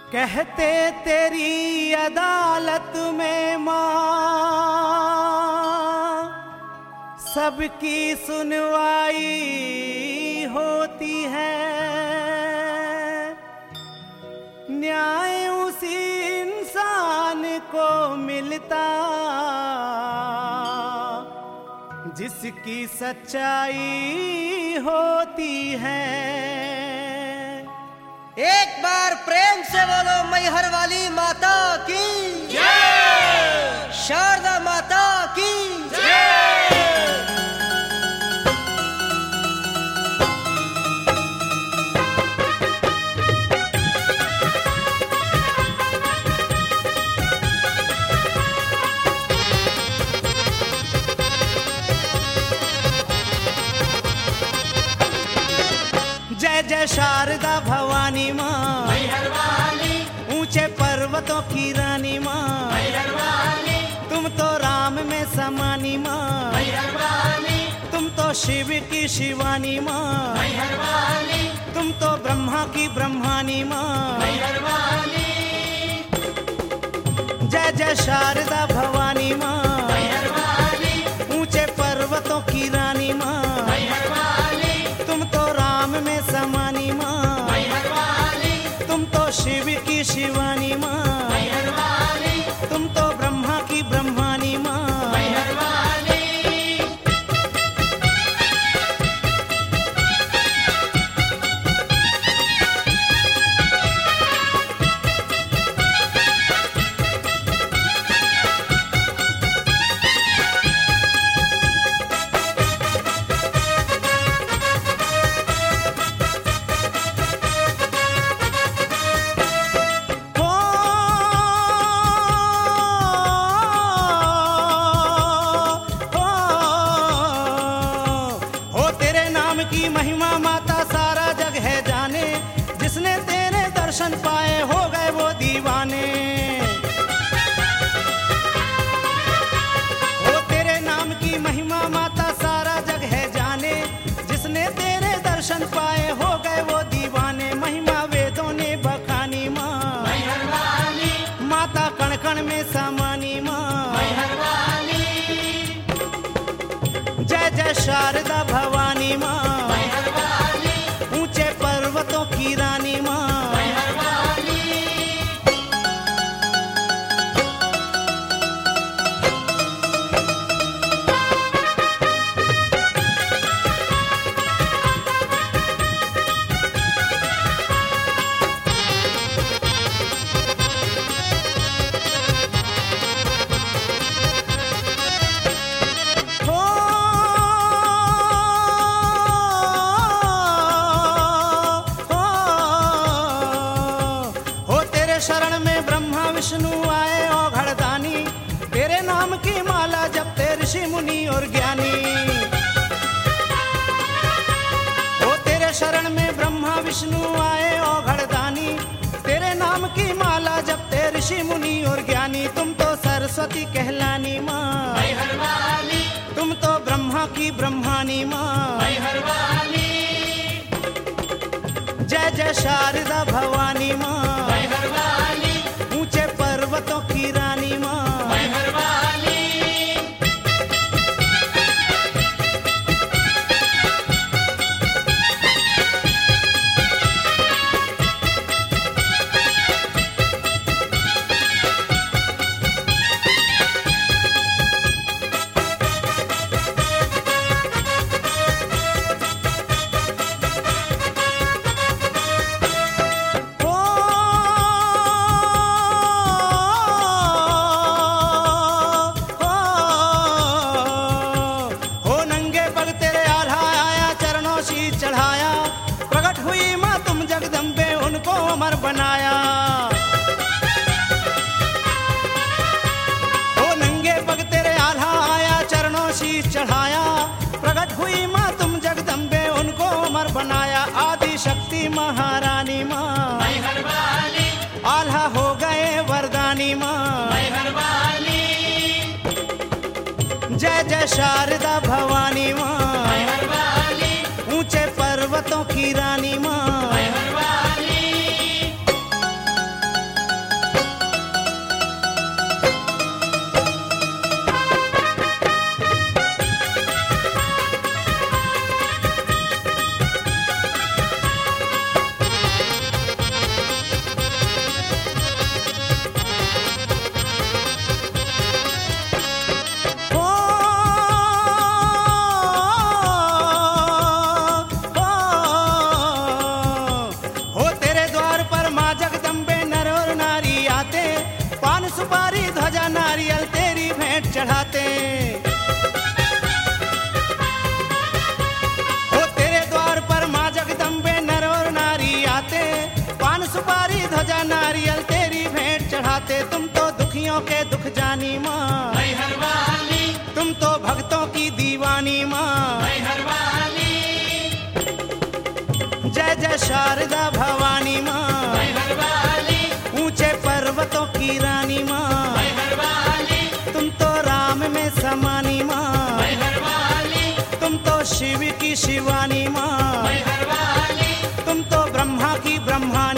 कहते तेरी अदालत में माँ सबकी सुनवाई होती है, न्याय उसी इंसान को मिलता जिसकी सच्चाई होती है। एक बार प्रेम से बोलो मैहर वाली माता की जय, शारदा माता की जय। जय जय शारदा भवानी माँ, ऊंचे पर्वतों की रानी माँ, तुम तो राम में समानी माँ, तुम तो शिव की शिवानी माँ, तुम तो ब्रह्मा की ब्रह्मानी माँ। जय जय शारदा भवानी माँ, ऊंचे पर्वतों की रानी माँ, तुम तो राम में समानी माँ, तुम तो शिव की शिवानी माँ, तुम तो ब्रह्मा की ब्रह्मानी माँ। की महिमा माता सारा जग है जाने, जिसने तेरे दर्शन पाए हो गए वो दीवाने। हो तेरे नाम की महिमा माता सारा जग है जाने, जिसने तेरे दर्शन पाए हो गए वो दीवाने। महिमा वेदों ने बखानी माँ, माता कण कण में समानी माँ। जय जय शारदा भवानी माँ, ऊंचे पर्वतों की रानी माँ। शरण में ब्रह्मा विष्णु आए औघड़ दानी, तेरे नाम की माला जपते ऋषि मुनि और ज्ञानी। ओ तेरे शरण में ब्रह्मा विष्णु आए औघड़ दानी, तेरे नाम की माला जपते ऋषि मुनि और ज्ञानी। तुम तो सरस्वती कहलानी माँ, तुम तो ब्रह्मा की ब्रह्मानी माँ। जय जय शारदा भवानी माँ, ऊंचे पर्वतों की रानी माँ। चढ़ाया प्रकट हुई माँ तुम जगदम्बे, उनको अमर बनाया। ओ नंगे पग तेरे आल्हा आया, चरणों शीश चढ़ाया। प्रकट हुई माँ तुम जगदम्बे, उनको अमर बनाया। आदि शक्ति महारानी माँ, आल्हा हो गए वरदानी माँ। जय जय शारदा भवानी माँ, ऊंचे पर्वतों की रानी माँ। दीनों के दुख जानी माँ, तुम तो भक्तों की दीवानी माँ। जय जय शारदा भवानी माँ, ऊंचे पर्वतों की रानी माँ, तुम तो राम में समानी माँ, तुम तो शिव की शिवानी माँ, तुम तो ब्रह्मा की ब्रह्मानी